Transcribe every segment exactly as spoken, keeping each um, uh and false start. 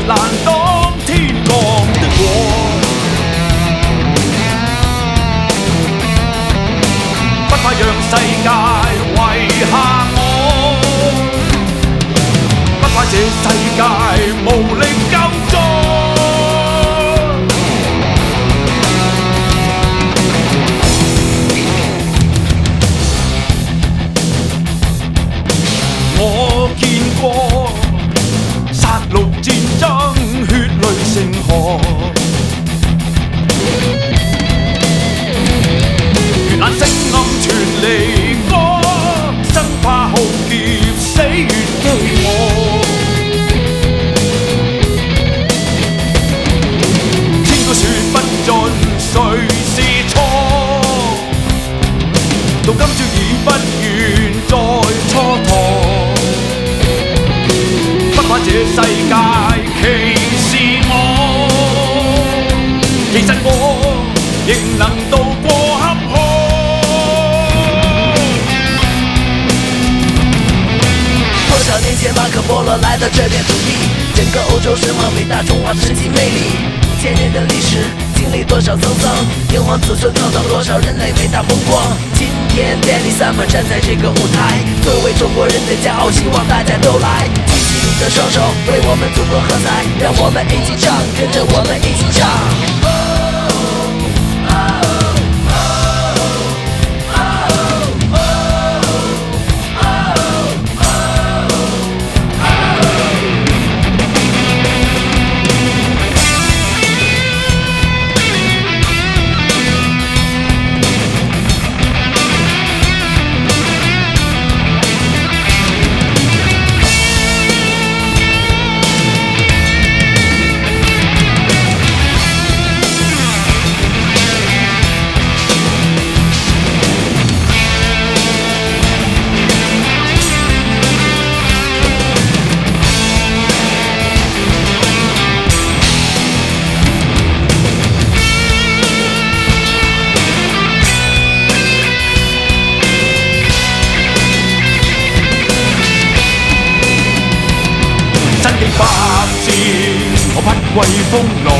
難當天降的禍。不怕讓世界遺下我，不怕這世界無力救助。我見過殺戮戰爭，血淚成河。越眼聲暗傳離歌，生怕浩劫死越飢餓。千個說不盡誰是錯，到今朝已不願再蹉跎。不怕這世界歧視我，其實我仍能渡過坎坷。 多少年前，马可波罗来到这片土地，整个欧洲神话伟大，中华神奇魅力。千年的历史，经历多少沧桑，炎黄子孙创造多少人类伟大风光。今天电力三们站在这个舞台，作为中国人的骄傲，希望大家都来。举起你的双手，为我们祖国喝彩，让我们一起唱，跟着我们一起唱。 百戰，我不畏風浪，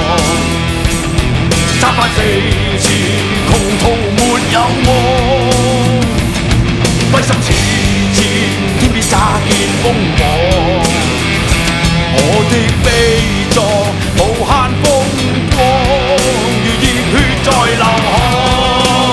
三番四次，窮途沒有望。歸心似箭，天邊乍見風芒。我的悲壯，無限風光，如熱血在流汗。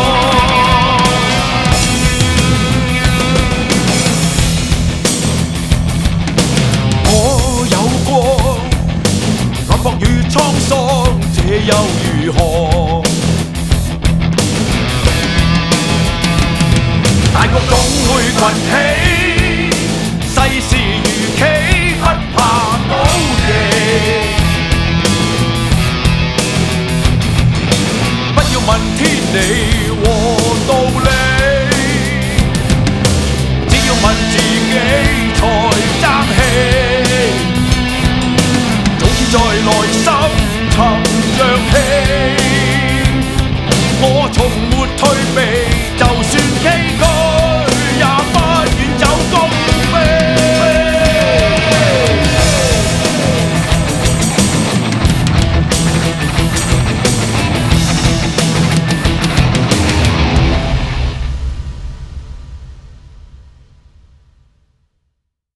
落雨滄桑，這又如何？大局總會群起。